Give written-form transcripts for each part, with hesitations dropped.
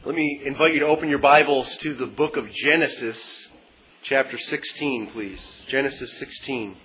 Let me invite you to open your Bibles to the book of Genesis, chapter 16, please. Genesis 16.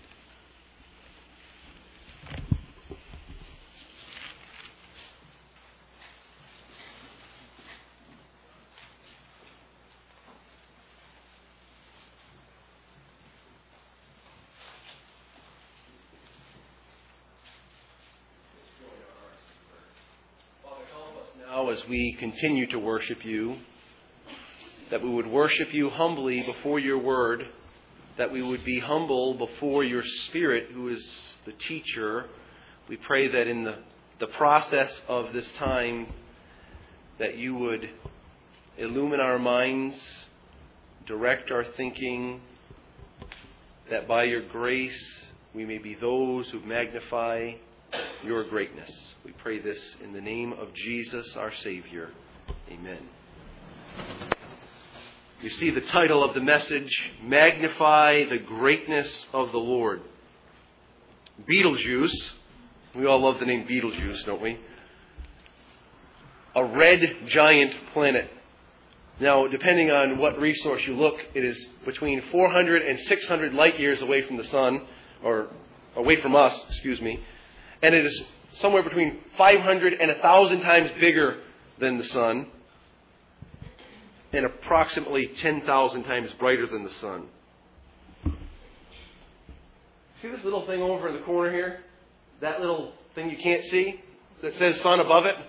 As we continue to worship you, that we would worship you humbly before your word, that we would be humble before your Spirit, who is the teacher. We pray that in the process of this time, that you would illumine our minds, direct our thinking, that by your grace we may be those who magnify your greatness. We pray this in the name of Jesus, our Savior. Amen. You see the title of the message, Magnify the Greatness of the Lord. Betelgeuse. We all love the name Betelgeuse, don't we? A red giant planet. Now, depending on what resource you look, it is between 400 and 600 light years away from the sun, or away from us, and it is somewhere between 500 and 1,000 times bigger than the sun, and approximately 10,000 times brighter than the sun. See this little thing over in the corner here? That little thing you can't see that says sun above it?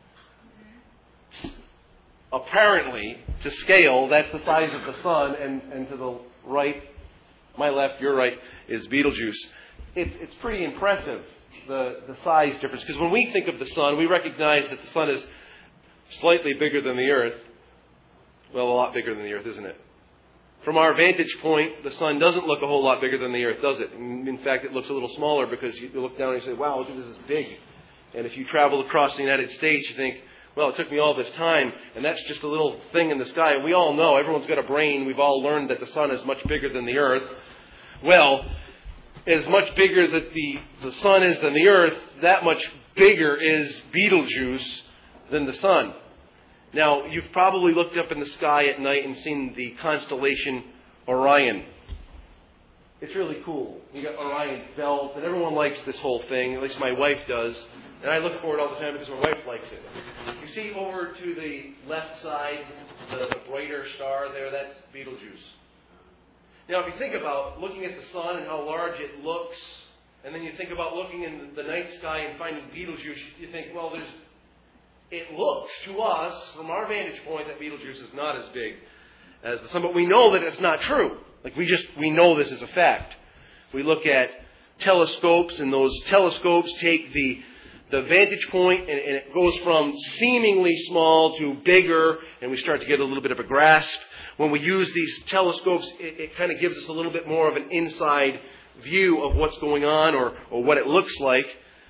Apparently, to scale, that's the size of the sun, and to the right, my left, your right, is Betelgeuse. It's pretty impressive, the size difference. Because when we think of the sun, we recognize that the sun is slightly bigger than the earth. Well, a lot bigger than the earth, isn't it? From our vantage point, the sun doesn't look a whole lot bigger than the earth, does it? In fact, it looks a little smaller because you look down and you say, wow, look at this, is big. And if you travel across the United States, you think, well, it took me all this time, and that's just a little thing in the sky. And we all know, everyone's got a brain, we've all learned that the sun is much bigger than the earth. Well, as much bigger that the sun is than the earth, that much bigger is Betelgeuse than the sun. Now, you've probably looked up in the sky at night and seen the constellation Orion. It's really cool. You got Orion's belt, and everyone likes this whole thing, at least my wife does. And I look for it all the time because my wife likes it. You see over to the left side, the brighter star there, that's Betelgeuse. Now, if you think about looking at the sun and how large it looks, and then you think about looking in the night sky and finding Betelgeuse, you think, well, it looks to us, from our vantage point, that Betelgeuse is not as big as the sun. But we know that it's not true. We know this is a fact. We look at telescopes, and those telescopes take the vantage point, and it goes from seemingly small to bigger, and we start to get a little bit of a grasp. When we use these telescopes, it kind of gives us a little bit more of an inside view of what's going on or what it looks like.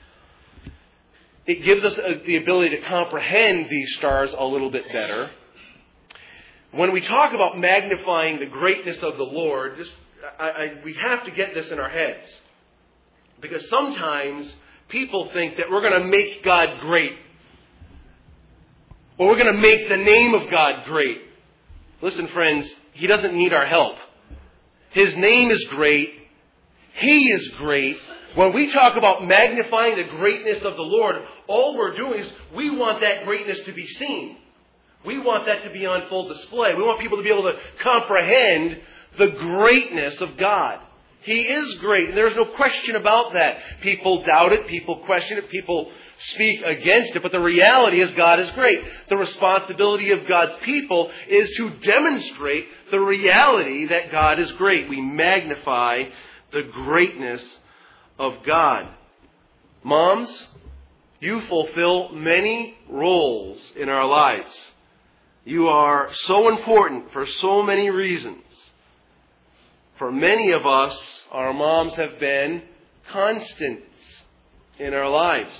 It gives us the ability to comprehend these stars a little bit better. When we talk about magnifying the greatness of the Lord, we have to get this in our heads. Because sometimes people think that we're going to make God great. Or we're going to make the name of God great. Listen, friends, He doesn't need our help. His name is great. He is great. When we talk about magnifying the greatness of the Lord, all we're doing is we want that greatness to be seen. We want that to be on full display. We want people to be able to comprehend the greatness of God. He is great, and there's no question about that. People doubt it, people question it, people speak against it, but the reality is God is great. The responsibility of God's people is to demonstrate the reality that God is great. We magnify the greatness of God. Moms, you fulfill many roles in our lives. You are so important for so many reasons. For many of us, our moms have been constants in our lives.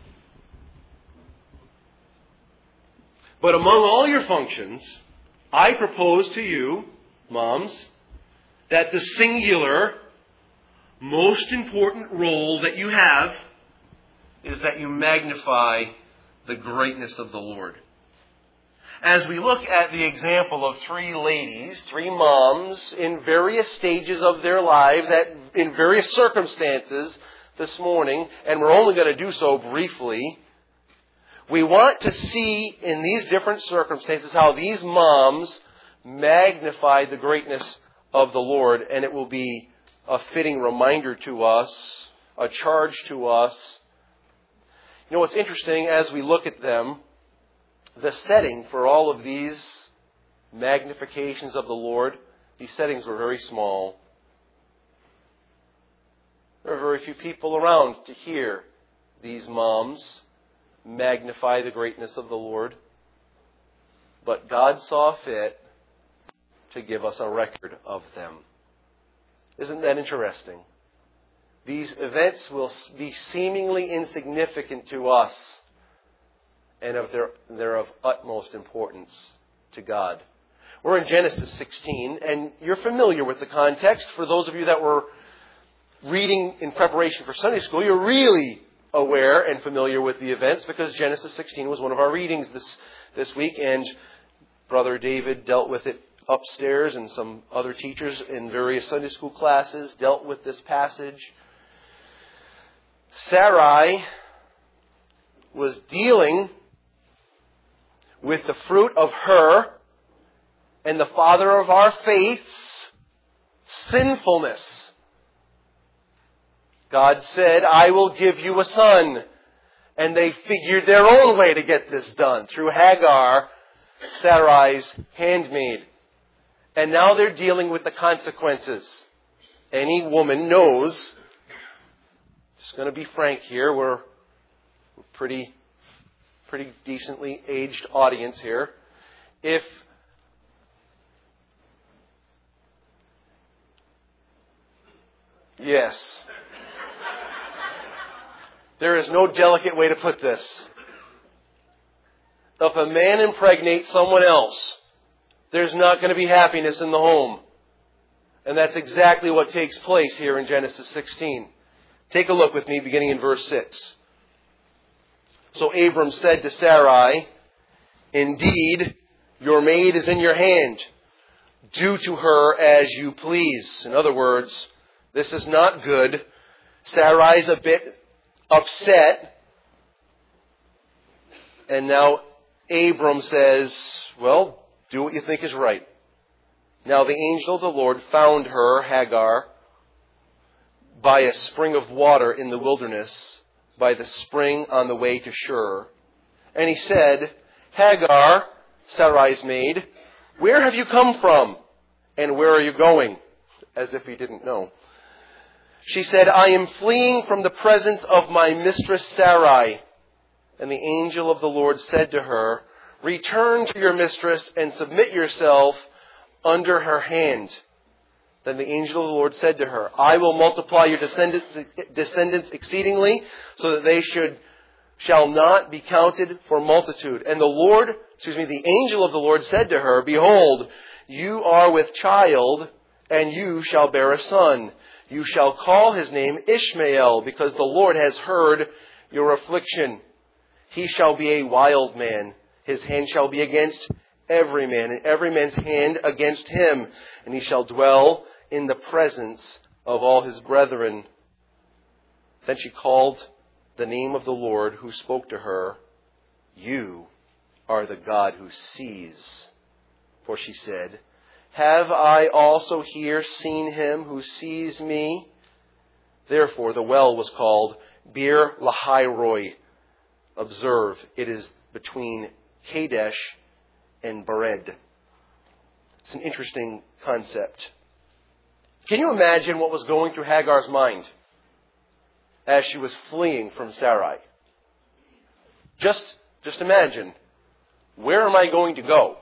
But among all your functions, I propose to you, moms, that the singular, most important role that you have is that you magnify the greatness of the Lord. as we look at the example of three ladies, three moms, in various stages of their lives, in various circumstances this morning, and we're only going to do so briefly, we want to see in these different circumstances how these moms magnified the greatness of the Lord, and it will be a fitting reminder to us, a charge to us. You know what's interesting as we look at them, the setting for all of these magnifications of the Lord, these settings were very small. There are very few people around to hear these moms magnify the greatness of the Lord. But God saw fit to give us a record of them. Isn't that interesting? These events will be seemingly insignificant to us, and they're of utmost importance to God. We're in Genesis 16, and you're familiar with the context. For those of you that were reading in preparation for Sunday school, you're really aware and familiar with the events because Genesis 16 was one of our readings this week, and Brother David dealt with it upstairs, and some other teachers in various Sunday school classes dealt with this passage. Sarai was dealing with the fruit of her and the father of our faith's sinfulness. God said, I will give you a son. And they figured their own way to get this done through Hagar, Sarai's handmaid. And now they're dealing with the consequences. Any woman knows, just going to be frank here, we're pretty decently aged audience here. Yes. There is no delicate way to put this. If a man impregnates someone else, there's not going to be happiness in the home. And that's exactly what takes place here in Genesis 16. Take a look with me beginning in verse 6. So Abram said to Sarai, indeed, your maid is in your hand. Do to her as you please. In other words, this is not good. Sarai's a bit upset. And now Abram says, well, do what you think is right. Now the angel of the Lord found her, Hagar, by a spring of water in the wilderness, by the spring on the way to Shur. And he said, Hagar, Sarai's maid, where have you come from? And where are you going? As if he didn't know. She said, I am fleeing from the presence of my mistress Sarai. And the angel of the Lord said to her, return to your mistress and submit yourself under her hand. Then the angel of the Lord said to her, I will multiply your descendants exceedingly, so that they shall not be counted for multitude. And the angel of the Lord said to her, behold, you are with child, and you shall bear a son. You shall call his name Ishmael, because the Lord has heard your affliction. He shall be a wild man. His hand shall be against every man, and every man's hand against him. And he shall dwell in the presence of all his brethren. Then she called the name of the Lord who spoke to her, you are the God who sees. For she said, have I also here seen him who sees me? Therefore the well was called Bir Lahairoi. Observe, it is between Kadesh and Bered. It's an interesting concept. Can you imagine what was going through Hagar's mind as she was fleeing from Sarai? Just imagine, where am I going to go?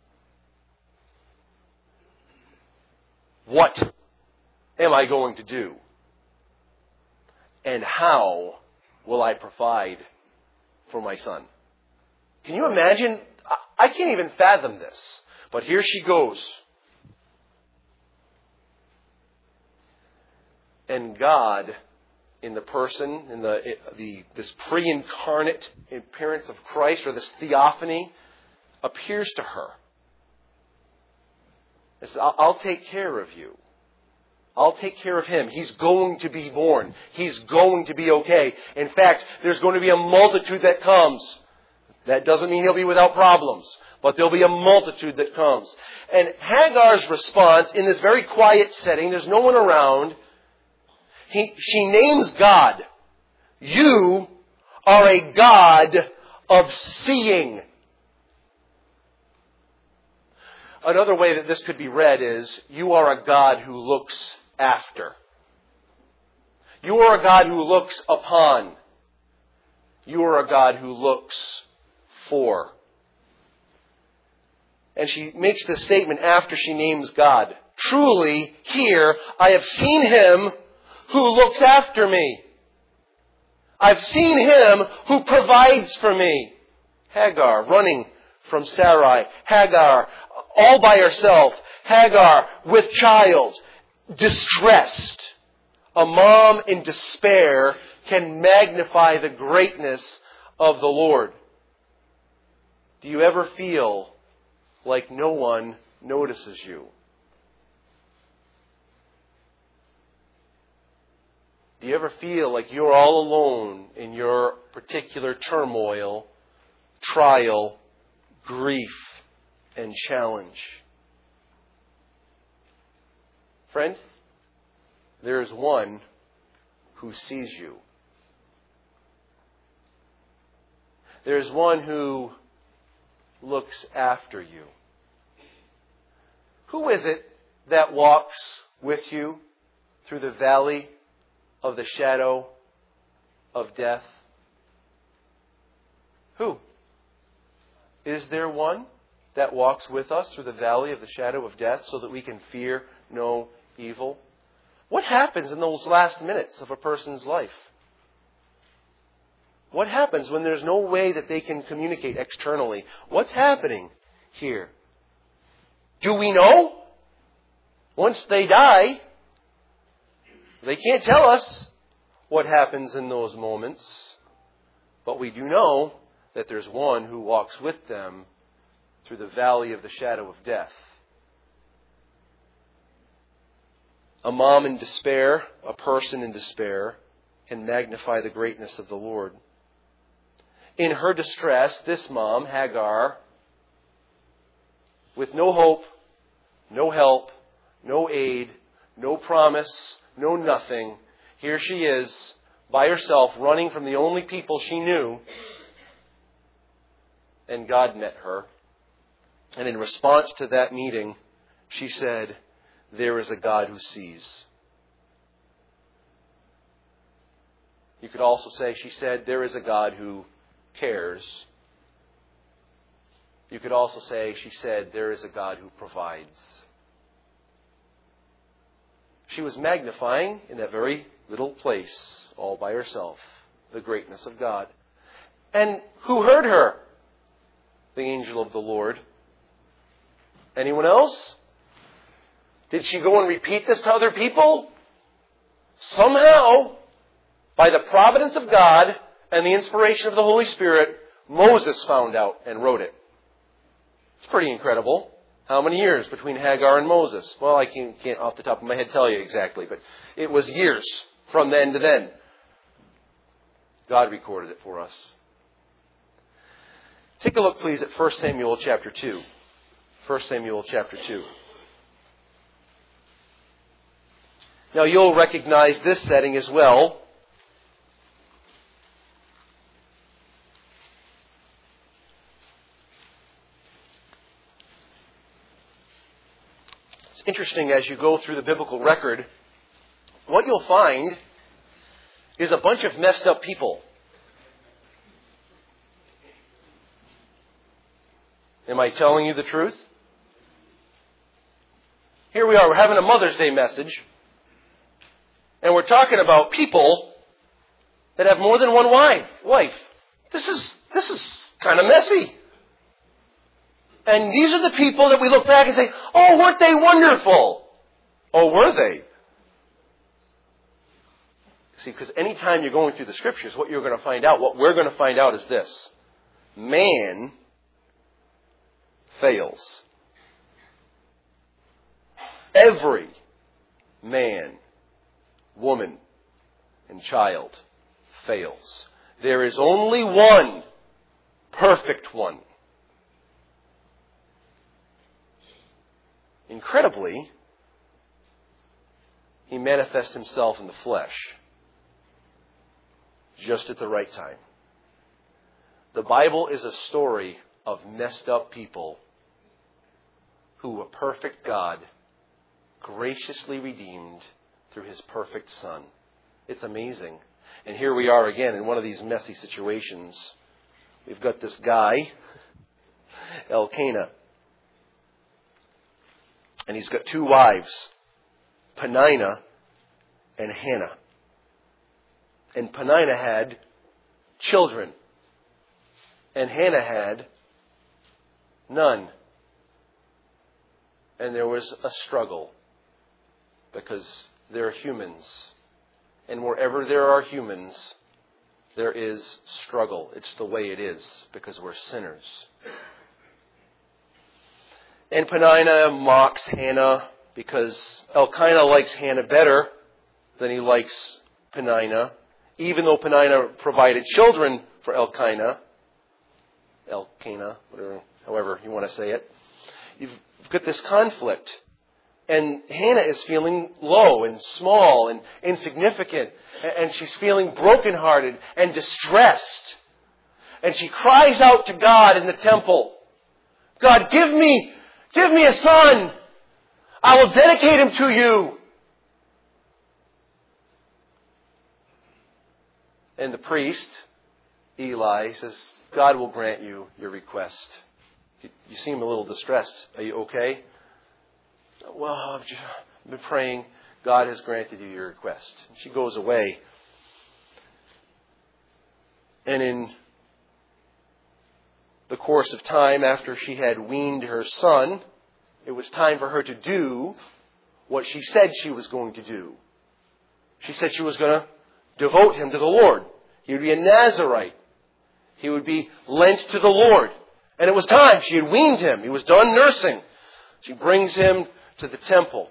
What am I going to do? And how will I provide for my son? Can you imagine? I can't even fathom this. But here she goes. And God, in the person, in this pre-incarnate appearance of Christ, or this theophany appears to her. He says, I'll take care of you. I'll take care of him. He's going to be born. He's going to be okay. In fact, there's going to be a multitude that comes. That doesn't mean he'll be without problems, but there'll be a multitude that comes. And Hagar's response in this very quiet setting, there's no one around, she names God. You are a God of seeing. Another way that this could be read is, you are a God who looks after. You are a God who looks upon. You are a God who looks for. And she makes this statement after she names God. Truly, here, I have seen him who looks after me. I've seen him who provides for me. Hagar running from Sarai. Hagar all by herself. Hagar with child. Distressed. A mom in despair can magnify the greatness of the Lord. Do you ever feel like no one notices you? Do you ever feel like you're all alone in your particular turmoil, trial, grief, and challenge? Friend, there is one who sees you. There is one who looks after you. Who is it that walks with you through the valley of the shadow of death? Who? Is there one that walks with us through the valley of the shadow of death so that we can fear no evil? What happens in those last minutes of a person's life? What happens when there's no way that they can communicate externally? What's happening here? Do we know? Once they die, they can't tell us what happens in those moments. But we do know that there's one who walks with them through the valley of the shadow of death. A mom in despair, a person in despair, can magnify the greatness of the Lord. In her distress, this mom, Hagar, with no hope, no help, no aid, no promise, no nothing, here she is, by herself, running from the only people she knew. And God met her. And in response to that meeting, she said, there is a God who sees. You could also say, she said, there is a God who cares. You could also say, she said, there is a God who provides. She was magnifying in that very little place, all by herself, the greatness of God. And who heard her? The angel of the Lord. Anyone else? Did she go and repeat this to other people? Somehow, by the providence of God and the inspiration of the Holy Spirit, Moses found out and wrote it. It's pretty incredible. How many years between Hagar and Moses? Well, I can't off the top of my head tell you exactly, but it was years from then to then. God recorded it for us. Take a look, please, at 1 Samuel chapter 2. 1 Samuel chapter 2. Now, you'll recognize this setting as well. It's interesting as you go through the biblical record, what you'll find is a bunch of messed up people. Am I telling you the truth? Here we are, we're having a Mother's Day message. And we're talking about people that have more than one wife. This is kind of messy. And these are the people that we look back and say, oh, weren't they wonderful? Oh, were they? See, because anytime you're going through the Scriptures, what you're going to find out, what we're going to find out is this. Man fails. Every man, woman, and child fails. There is only one perfect one. Incredibly, he manifests himself in the flesh just at the right time. The Bible is a story of messed up people who a perfect God graciously redeemed through His perfect Son. It's amazing. And here we are again in one of these messy situations. We've got this guy, Elkanah. And he's got two wives, Peninnah and Hannah. And Peninnah had children. And Hannah had none. And there was a struggle because they're humans. And wherever there are humans, there is struggle. It's the way it is because we're sinners. And Peninnah mocks Hannah because Elkanah likes Hannah better than he likes Peninnah. Even though Peninnah provided children for Elkanah, whatever, however you want to say it, you've got this conflict. And Hannah is feeling low and small and insignificant. And she's feeling brokenhearted and distressed. And she cries out to God in the temple, God, give me a son. I will dedicate him to you. And the priest, Eli, says, God will grant you your request. You seem a little distressed. Are you okay? Well, I've been praying. God has granted you your request. And she goes away. And in the course of time, after she had weaned her son, it was time for her to do what she said she was going to do. She said she was going to devote him to the Lord. He would be a Nazirite. He would be lent to the Lord. And it was time. She had weaned him. He was done nursing. She brings him to the temple.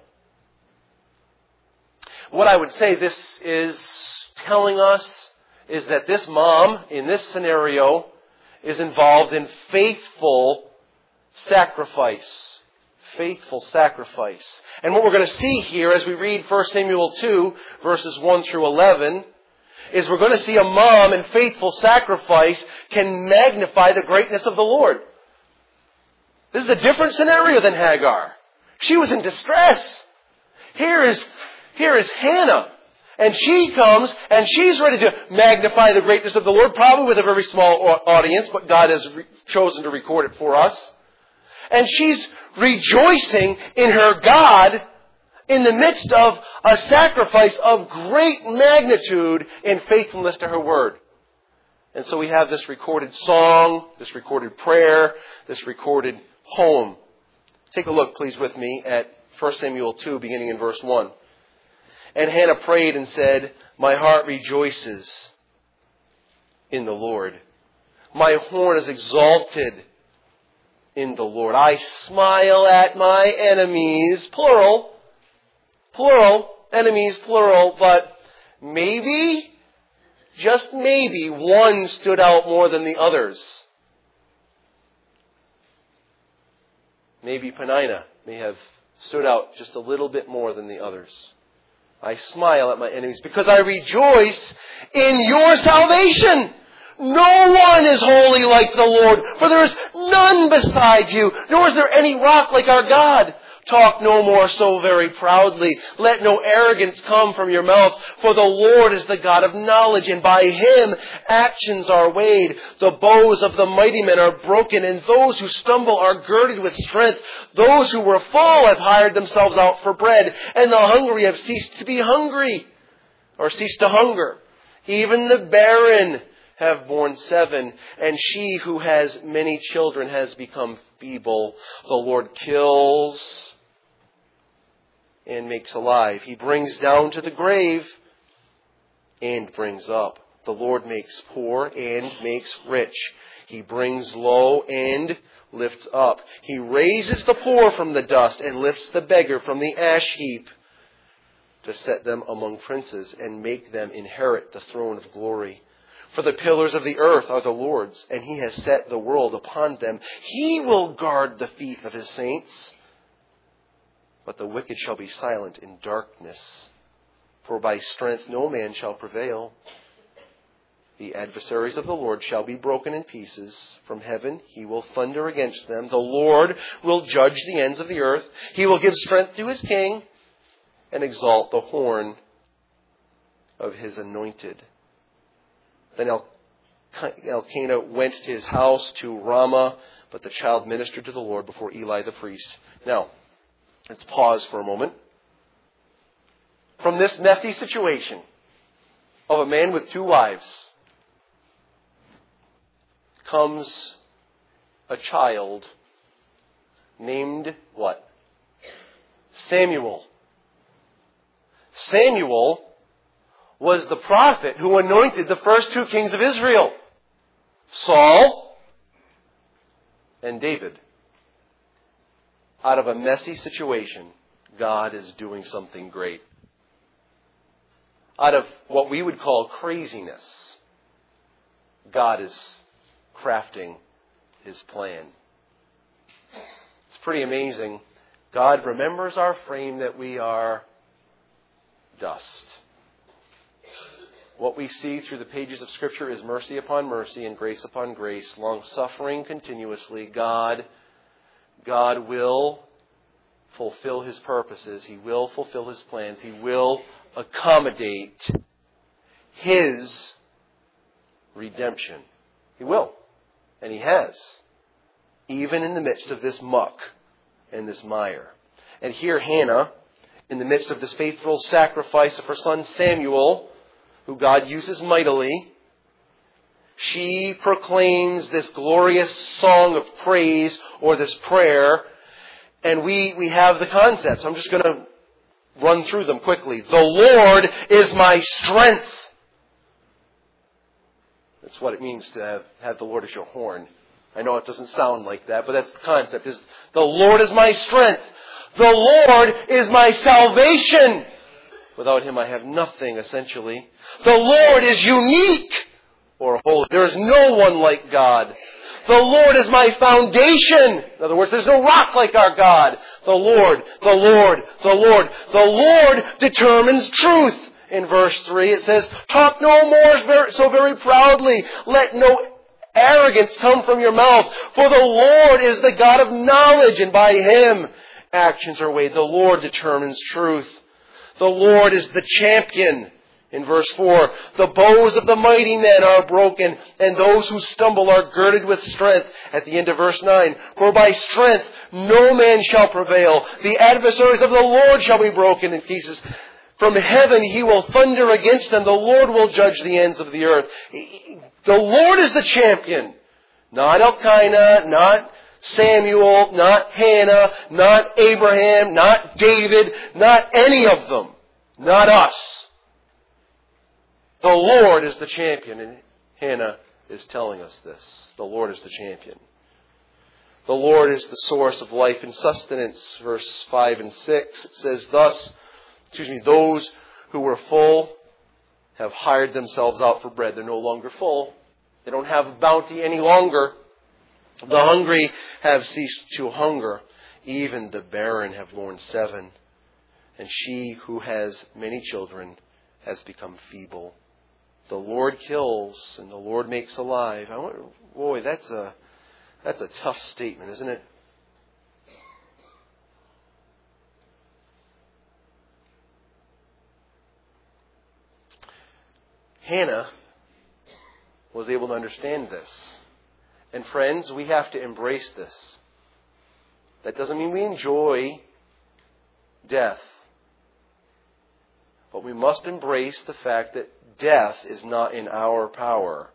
What I would say this is telling us is that this mom, in this scenario, is involved in faithful sacrifice. Faithful sacrifice. And what we're going to see here as we read 1 Samuel 2, verses 1 through 11, is we're going to see a mom in faithful sacrifice can magnify the greatness of the Lord. This is a different scenario than Hagar. She was in distress. Here is Hannah. And she comes and she's ready to magnify the greatness of the Lord, probably with a very small audience, but God has chosen to record it for us. And she's rejoicing in her God in the midst of a sacrifice of great magnitude in faithfulness to her word. And so we have this recorded song, this recorded prayer, this recorded poem. Take a look, please, with me at 1 Samuel 2, beginning in verse 1. And Hannah prayed and said, my heart rejoices in the Lord. My horn is exalted in the Lord. I smile at my enemies, plural, enemies, plural, but maybe, just maybe, one stood out more than the others. Maybe Peninnah may have stood out just a little bit more than the others. I smile at my enemies because I rejoice in your salvation. No one is holy like the Lord, for there is none beside you, nor is there any rock like our God. Talk no more so very proudly. Let no arrogance come from your mouth, for the Lord is the God of knowledge, and by Him actions are weighed. The bows of the mighty men are broken, and those who stumble are girded with strength. Those who were full have hired themselves out for bread, and the hungry have ceased to be hungry, or ceased to hunger. Even the barren have borne 7, and she who has many children has become feeble. The Lord kills and makes alive. He brings down to the grave and brings up. The Lord makes poor and makes rich. He brings low and lifts up. He raises the poor from the dust and lifts the beggar from the ash heap, to set them among princes and make them inherit the throne of glory. For the pillars of the earth are the Lord's, and He has set the world upon them. He will guard the feet of His saints. But the wicked shall be silent in darkness, for by strength no man shall prevail. The adversaries of the Lord shall be broken in pieces. From heaven He will thunder against them. The Lord will judge the ends of the earth. He will give strength to His king and exalt the horn of His anointed. Then Elkanah went to his house to Ramah, but the child ministered to the Lord before Eli the priest. Now, let's pause for a moment. From this messy situation of a man with two wives comes a child named what? Samuel. Samuel was the prophet who anointed the first two kings of Israel, Saul and David. Out of a messy situation, God is doing something great. Out of what we would call craziness, God is crafting His plan. It's pretty amazing. God remembers our frame that we are dust. What we see through the pages of Scripture is mercy upon mercy and grace upon grace, long-suffering continuously. God will fulfill His purposes. He will fulfill His plans. He will accommodate His redemption. He will. And He has. Even in the midst of this muck and this mire. And here Hannah, in the midst of this faithful sacrifice of her son Samuel, who God uses mightily, she proclaims this glorious song of praise or this prayer. And we have the concepts. I'm just going to run through them quickly. The Lord is my strength. That's what it means to have the Lord as your horn. I know it doesn't sound like that, but that's the concept. Is the Lord is my strength. The Lord is my salvation. Without Him I have nothing, essentially. The Lord is unique or holy. There is no one like God. The Lord is my foundation. In other words, there's no rock like our God. The Lord, the Lord, the Lord. The Lord determines truth. In verse 3 it says, talk no more so very proudly. Let no arrogance come from your mouth. For the Lord is the God of knowledge, and by Him actions are weighed. The Lord determines truth. The Lord is the champion. In verse 4, the bows of the mighty men are broken, and those who stumble are girded with strength. At the end of verse 9, for by strength no man shall prevail. The adversaries of the Lord shall be broken in pieces. From heaven He will thunder against them. The Lord will judge the ends of the earth. The Lord is the champion. Not Elkanah, not Samuel, not Hannah, not Abraham, not David, not any of them. Not us. The Lord is the champion, and Hannah is telling us this. The Lord is the champion. The Lord is the source of life and sustenance. Verse 5 and 6, it says, those who were full have hired themselves out for bread. They're no longer full. They don't have bounty any longer. The hungry have ceased to hunger. Even the barren have borne 7. And she who has many children has become feeble. The Lord kills and the Lord makes alive. Boy, that's a tough statement, isn't it? Hannah was able to understand this. And friends, we have to embrace this. That doesn't mean we enjoy death. But we must embrace the fact that death is not in our power.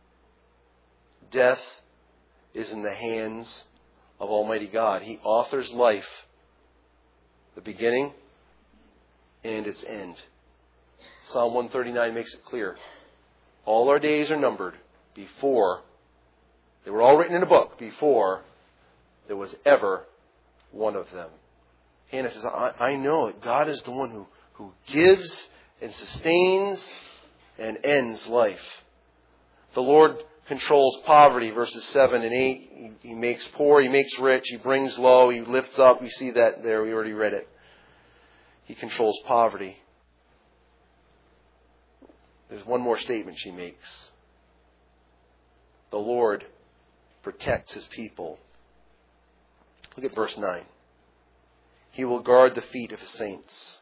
Death is in the hands of Almighty God. He authors life, the beginning and its end. Psalm 139 makes it clear. All our days are numbered before They were all written in a book before there was ever one of them. Hannah says, I know that God is the one who gives and sustains and ends life. The Lord controls poverty, verses 7 and 8. He makes poor, He makes rich, He brings low, He lifts up. We see that there. We already read it. He controls poverty. There's one more statement she makes. The Lord protects His people. Look at verse 9. He will guard the feet of His saints.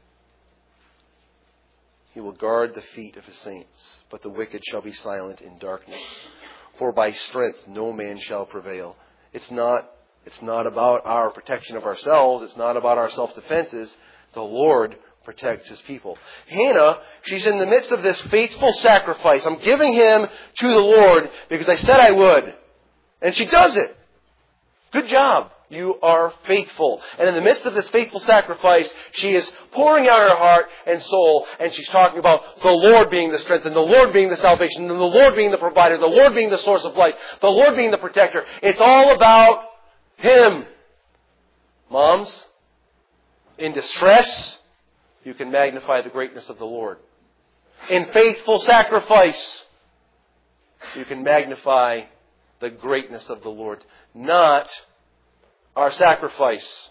He will guard the feet of His saints, but the wicked shall be silent in darkness. For by strength no man shall prevail. It's not about our protection of ourselves. It's not about our self-defenses. The Lord protects His people. Hannah, she's in the midst of this faithful sacrifice. I'm giving him to the Lord because I said I would. And she does it. Good job. You are faithful. And in the midst of this faithful sacrifice, she is pouring out her heart and soul, and she's talking about the Lord being the strength, and the Lord being the salvation, and the Lord being the provider, the Lord being the source of life, the Lord being the protector. It's all about Him. Moms, in distress, you can magnify the greatness of the Lord. In faithful sacrifice, you can magnify the greatness of the Lord. Not our sacrifice.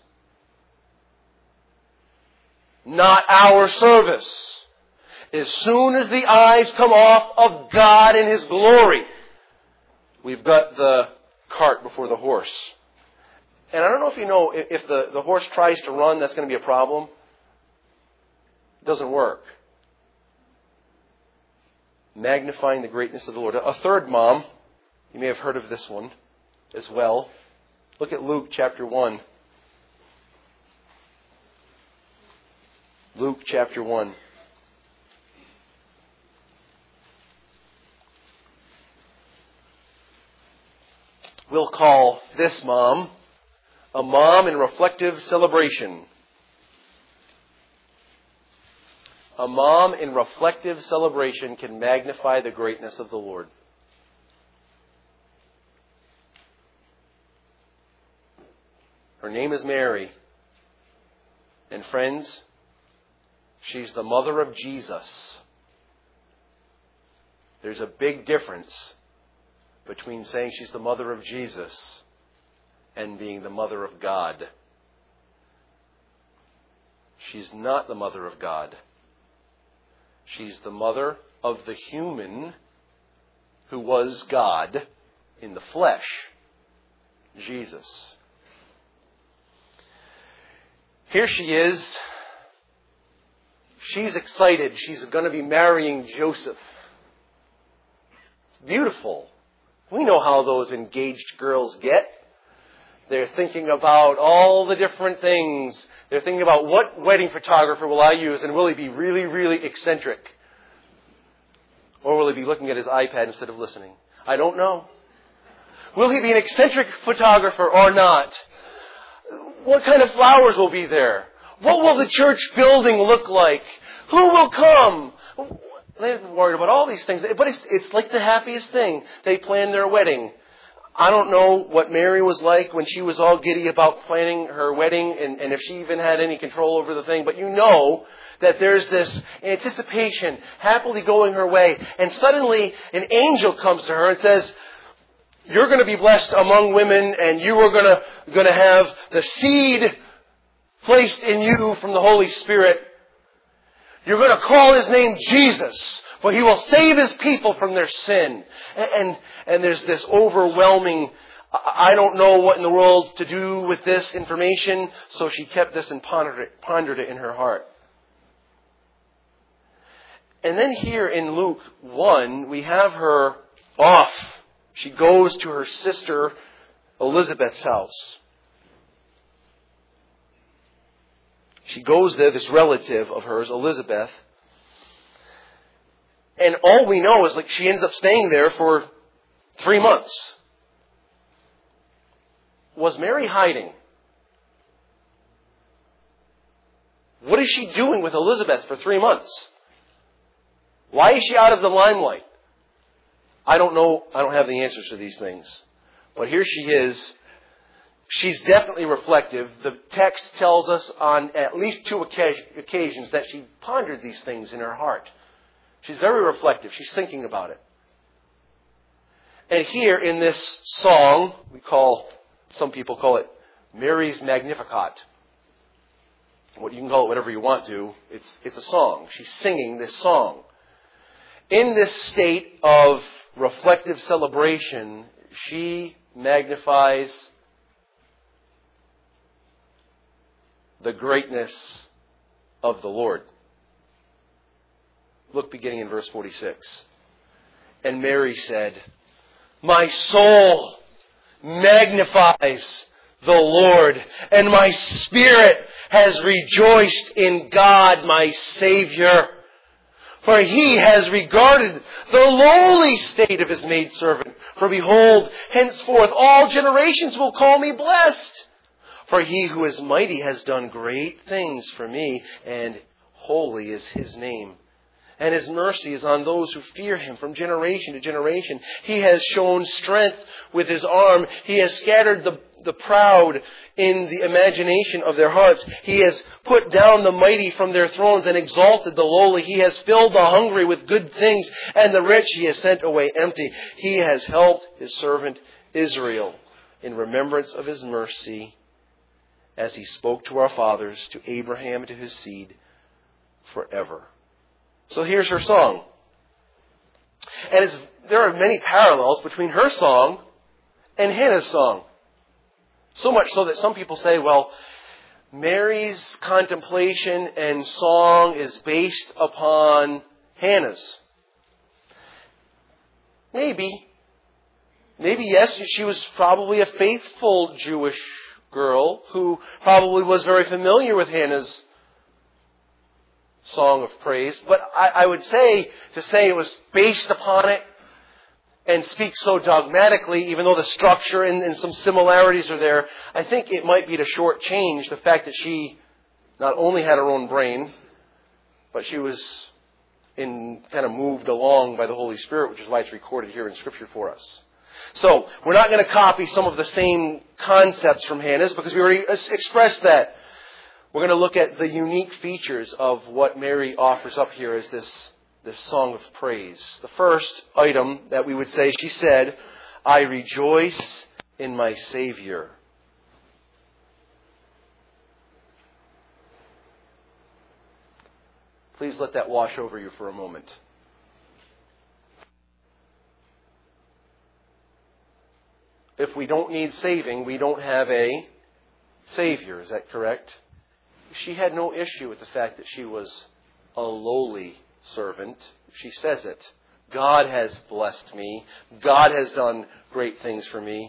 Not our service. As soon as the eyes come off of God and His glory, we've got the cart before the horse. And I don't know if you know, if the horse tries to run, that's going to be a problem. It doesn't work. Magnifying the greatness of the Lord. A third mom, you may have heard of this one as well. Look at Luke chapter 1. Luke chapter 1. We'll call this mom a mom in reflective celebration. A mom in reflective celebration can magnify the greatness of the Lord. Her name is Mary. And friends, she's the mother of Jesus. There's a big difference between saying she's the mother of Jesus and being the mother of God. She's not the mother of God. She's the mother of the human who was God in the flesh, Jesus. Here she is. She's excited. She's going to be marrying Joseph. It's beautiful. We know how those engaged girls get. They're thinking about all the different things. They're thinking about what wedding photographer will I use, and will he be really, really eccentric? Or will he be looking at his iPad instead of listening? I don't know. Will he be an eccentric photographer or not? What kind of flowers will be there? What will the church building look like? Who will come? They're worried about all these things. But it's like the happiest thing. They plan their wedding. I don't know what Mary was like when she was all giddy about planning her wedding and if she even had any control over the thing. But you know that there's this anticipation happily going her way. And suddenly an angel comes to her and says, you're going to be blessed among women, and you are going to have the seed placed in you from the Holy Spirit. You're going to call His name Jesus, for He will save His people from their sin. And there's this overwhelming, I don't know what in the world to do with this information, so she kept this and pondered it in her heart. And then here in Luke 1, we have her off. She goes to her sister Elizabeth's house. She goes there, this relative of hers, Elizabeth. And all we know is she ends up staying there for 3 months. Was Mary hiding? What is she doing with Elizabeth for 3 months? Why is she out of the limelight? I don't know. I don't have the answers to these things. But here she is. She's definitely reflective. The text tells us on at least 2 occasions that she pondered these things in her heart. She's very reflective. She's thinking about it. And here in this song, some people call it Mary's Magnificat. You can call it whatever you want to. It's a song. She's singing this song. In this state of reflective celebration, she magnifies the greatness of the Lord. Look beginning in verse 46. And Mary said, "My soul magnifies the Lord, and my spirit has rejoiced in God my Savior. For he has regarded the lowly state of his maidservant. For behold, henceforth all generations will call me blessed. For he who is mighty has done great things for me, and holy is his name. And his mercy is on those who fear him from generation to generation. He has shown strength with his arm. He has scattered the proud in the imagination of their hearts. He has put down the mighty from their thrones and exalted the lowly. He has filled the hungry with good things, and the rich he has sent away empty. He has helped his servant Israel in remembrance of his mercy, as he spoke to our fathers, to Abraham and to his seed forever." So here's her song. And there are many parallels between her song and Hannah's song. So much so that some people say, well, Mary's contemplation and song is based upon Hannah's. Maybe. Maybe yes, she was probably a faithful Jewish girl who probably was very familiar with Hannah's song of praise. But I would say, to say it was based upon it and speak so dogmatically, even though the structure and some similarities are there, I think it might be to shortchange the fact that she not only had her own brain, but she was kind of moved along by the Holy Spirit, which is why it's recorded here in Scripture for us. So, we're not going to copy some of the same concepts from Hannah's, because we already expressed that. We're going to look at the unique features of what Mary offers up here as this song of praise. The first item that we would say, she said, "I rejoice in my Savior." Please let that wash over you for a moment. If we don't need saving, we don't have a Savior. Is that correct? She had no issue with the fact that she was a lowly servant. She says it. God has blessed me. God has done great things for me.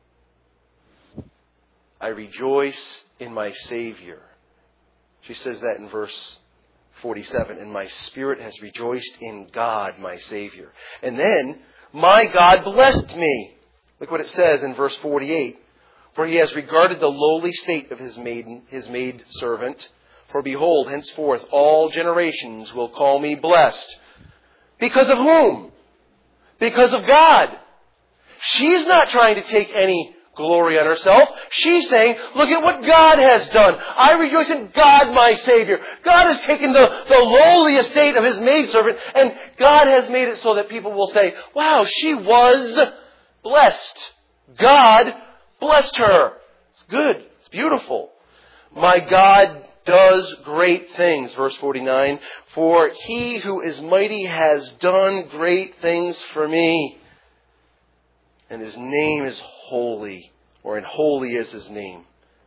I rejoice in my Savior. She says that in verse 47. And my spirit has rejoiced in God, my Savior. And then, my God blessed me. Look what it says in verse 48. For he has regarded the lowly state of his maid servant. For behold, henceforth all generations will call me blessed. Because of whom? Because of God. She's not trying to take any glory on herself. She's saying, look at what God has done. I rejoice in God, my Savior. God has taken the lowly estate of his maidservant, and God has made it so that people will say, wow, she was blessed. God blessed her. It's good. It's beautiful. My God does great things. Verse 49. For he who is mighty has done great things for me. And his name is holy. And holy is his name.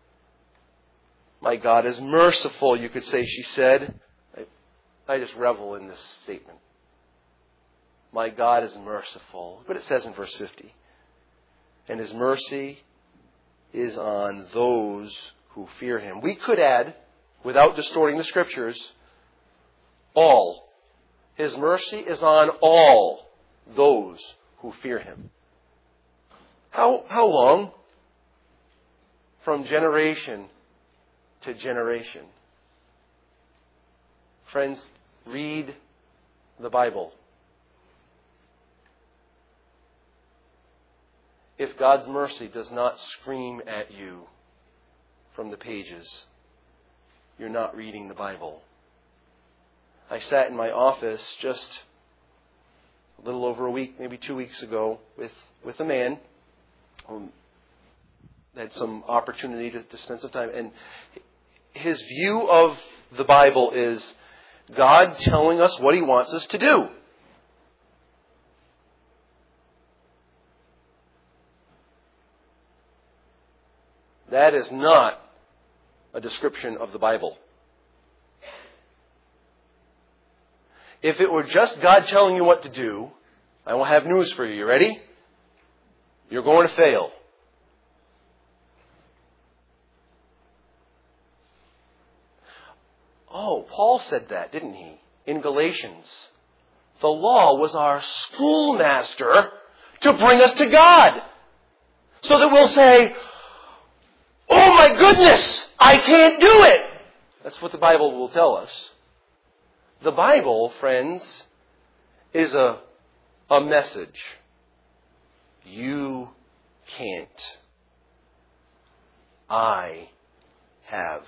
My God is merciful, you could say, she said. I just revel in this statement. My God is merciful. But it says in verse 50. And his mercy is on those who fear him. We could add, without distorting the Scriptures, all. His mercy is on all those who fear him. How long? From generation to generation. Friends, read the Bible. if God's mercy does not scream at you from the pages, you're not reading the Bible. I sat in my office just a little over a week, maybe 2 weeks ago, with a man. Had some opportunity to spend some time. And his view of the Bible is God telling us what He wants us to do. That is not a description of the Bible. If it were just God telling you what to do, I will have news for you. You ready? You're going to fail. Oh, Paul said that, didn't he? In Galatians. The law was our schoolmaster to bring us to God. So that we'll say, oh my goodness, I can't do it. That's what the Bible will tell us. The Bible, friends, is a message. You can't. I have.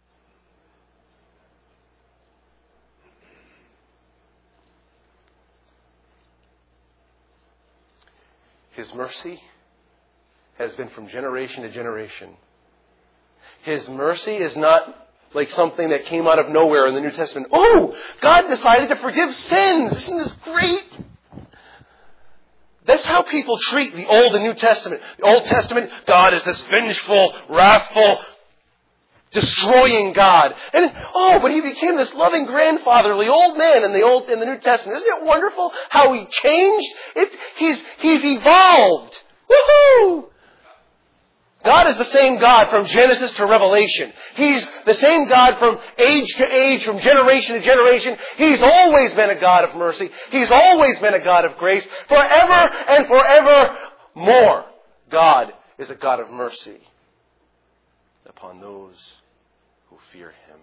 His mercy has been from generation to generation. His mercy is not like something that came out of nowhere in the New Testament. Oh, God decided to forgive sins. Isn't this great? That's how people treat the Old and New Testament. The Old Testament, God is this vengeful, wrathful, destroying God. And but He became this loving, grandfatherly old man in the New Testament. Isn't it wonderful how He changed? He's evolved. Woohoo! God is the same God from Genesis to Revelation. He's the same God from age to age, from generation to generation. He's always been a God of mercy. He's always been a God of grace. Forever and forever more. God is a God of mercy upon those who fear Him.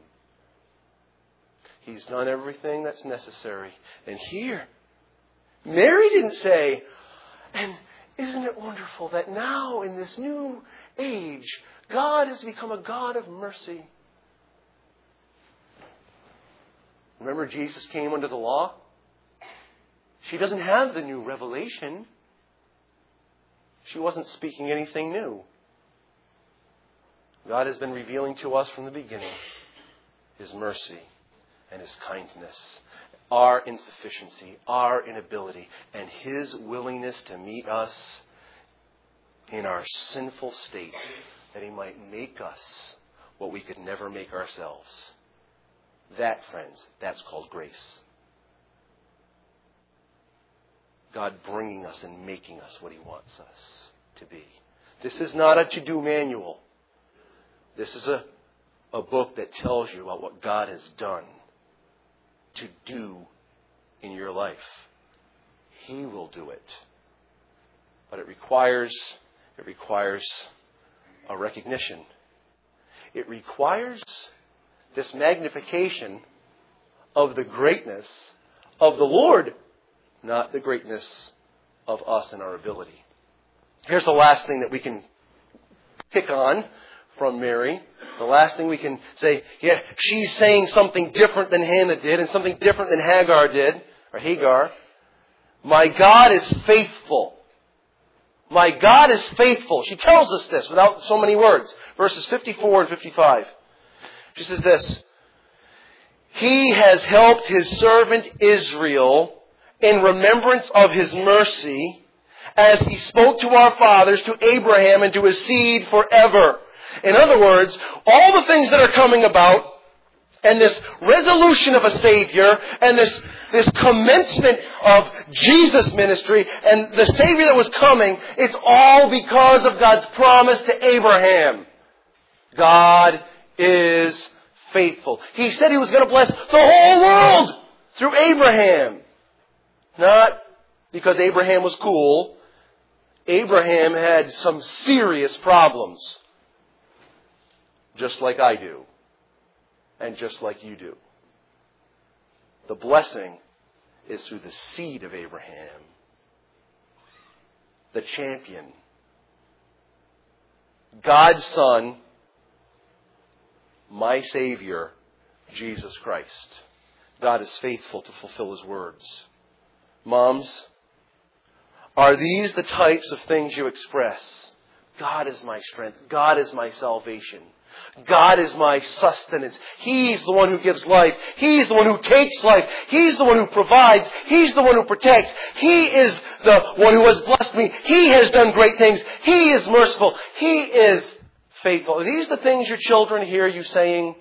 He's done everything that's necessary. And here, Mary didn't say, and isn't it wonderful that now in this new age, God has become a God of mercy. Remember Jesus came under the law? She doesn't have the new revelation. She wasn't speaking anything new. God has been revealing to us from the beginning His mercy and His kindness, our insufficiency, our inability, and His willingness to meet us in our sinful state, that He might make us what we could never make ourselves. That, friends, that's called grace. God bringing us and making us what He wants us to be. This is not a to-do manual. This is a book that tells you about what God has done to do in your life. He will do it. But it requires a recognition. It requires this magnification of the greatness of the Lord, not the greatness of us and our ability. Here's the last thing that we can pick on from Mary. The last thing we can say, yeah, she's saying something different than Hannah did and something different than Hagar did, or Hagar. My God is faithful. My God is faithful. She tells us this without so many words. Verses 54 and 55. She says this. He has helped His servant Israel in remembrance of His mercy, as He spoke to our fathers, to Abraham, and to his seed forever. In other words, all the things that are coming about, and this resolution of a Savior, and this commencement of Jesus' ministry, and the Savior that was coming, it's all because of God's promise to Abraham. God is faithful. He said He was going to bless the whole world through Abraham. Not because Abraham was cool. Abraham had some serious problems. Just like I do. And just like you do. The blessing is through the seed of Abraham. The champion God's Son, my Savior, Jesus Christ. God is faithful to fulfill His words. Moms, are these the types of things you express? God is my strength. God is my salvation. God is my sustenance. He's the one who gives life. He's the one who takes life. He's the one who provides. He's the one who protects. He is the one who has blessed me. He has done great things. He is merciful. He is faithful. Are these the things your children hear you saying?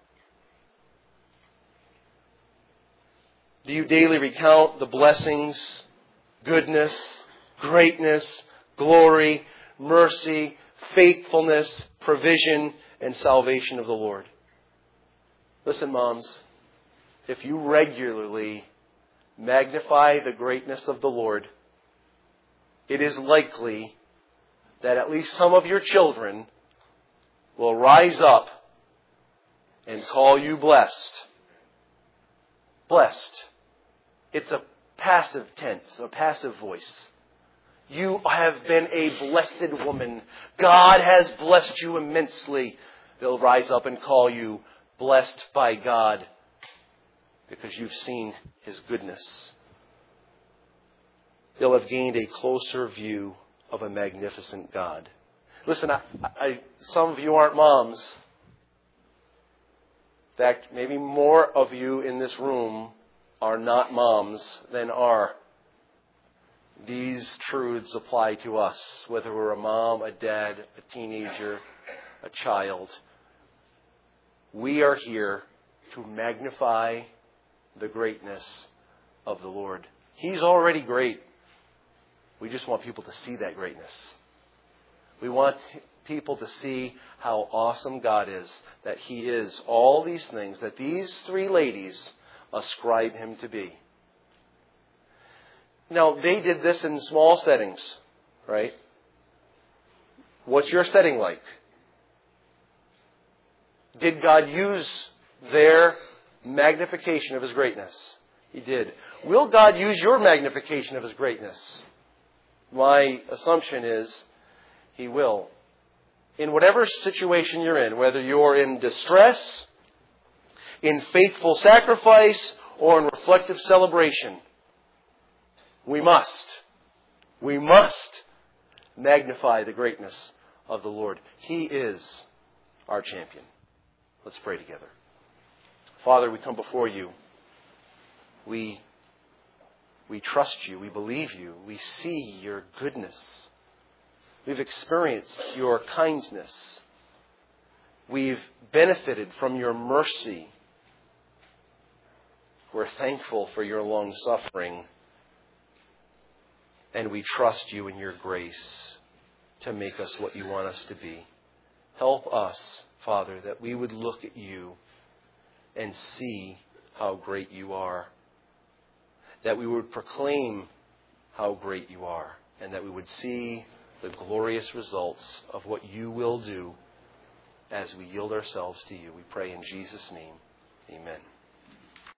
Do you daily recount the blessings, goodness, greatness, glory, mercy, faithfulness, provision, and salvation of the Lord? Listen, moms, if you regularly magnify the greatness of the Lord, it is likely that at least some of your children will rise up and call you blessed. Blessed. It's a passive tense, a passive voice. You have been a blessed woman. God has blessed you immensely. They'll rise up and call you blessed by God because you've seen His goodness. They'll have gained a closer view of a magnificent God. Listen, some of you aren't moms. In fact, maybe more of you in this room are not moms than are. These truths apply to us, whether we're a mom, a dad, a teenager, a child. We are here to magnify the greatness of the Lord. He's already great. We just want people to see that greatness. We want people to see how awesome God is, that He is all these things, that these three ladies ascribe Him to be. Now, they did this in small settings, right? What's your setting like? Did God use their magnification of His greatness? He did. Will God use your magnification of His greatness? My assumption is He will. In whatever situation you're in, whether you're in distress, in faithful sacrifice, or in reflective celebration, we must magnify the greatness of the Lord. He is our champion. Let's pray together. Father, we come before You. We trust You. We believe You. We see Your goodness. We've experienced Your kindness. We've benefited from Your mercy. We're thankful for Your long suffering. And we trust You in Your grace to make us what You want us to be. Help us, Father, that we would look at You and see how great You are. That we would proclaim how great You are. And that we would see the glorious results of what You will do as we yield ourselves to You. We pray in Jesus' name. Amen.